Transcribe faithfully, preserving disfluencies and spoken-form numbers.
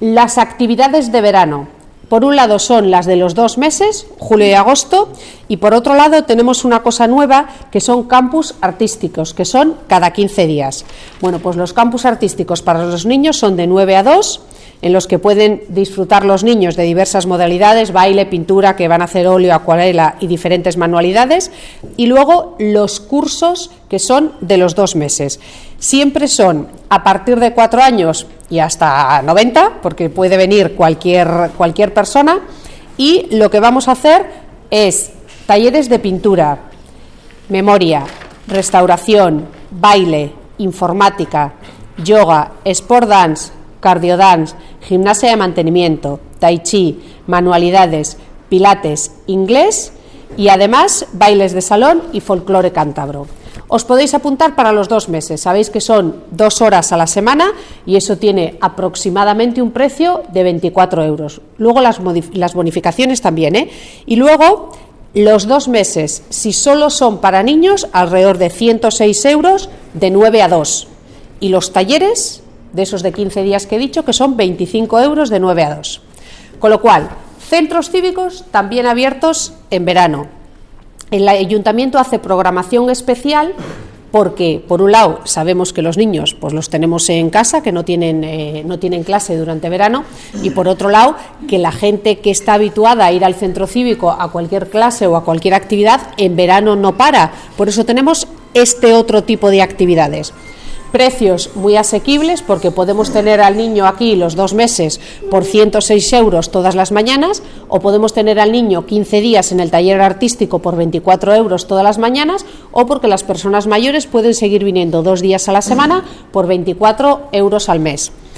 Las actividades de verano. Por un lado son las de los dos meses, julio y agosto, y por otro lado tenemos una cosa nueva que son campus artísticos, que son cada quince días. Bueno, pues los campus artísticos para los niños son de nueve a dos, en los que pueden disfrutar los niños de diversas modalidades, baile, pintura, que van a hacer óleo, acuarela y diferentes manualidades, y luego los cursos que son de los dos meses. Siempre son a partir de cuatro años y hasta noventa, porque puede venir cualquier, cualquier persona, y lo que vamos a hacer es talleres de pintura, memoria, restauración, baile, informática, yoga, sport dance, cardio dance, gimnasia de mantenimiento, tai chi, manualidades, pilates, inglés y además bailes de salón y folclore cántabro. Os podéis apuntar para los dos meses, sabéis que son dos horas a la semana y eso tiene aproximadamente un precio de veinticuatro euros. Luego las, las bonificaciones también, ¿eh? Y luego los dos meses, si solo son para niños, alrededor de ciento seis euros de nueve a dos. Y los talleres, de esos de quince días que he dicho, que son veinticinco euros de nueve a dos. Con lo cual, centros cívicos también abiertos en verano. El ayuntamiento hace programación especial porque, por un lado, sabemos que los niños pues los tenemos en casa, que no tienen, eh, no tienen clase durante verano, y por otro lado, que la gente que está habituada a ir al centro cívico a cualquier clase o a cualquier actividad, en verano no para. Por eso tenemos este otro tipo de actividades. Precios muy asequibles porque podemos tener al niño aquí los dos meses por ciento seis euros todas las mañanas, o podemos tener al niño quince días en el taller artístico por veinticuatro euros todas las mañanas, o porque las personas mayores pueden seguir viniendo dos días a la semana por veinticuatro euros al mes.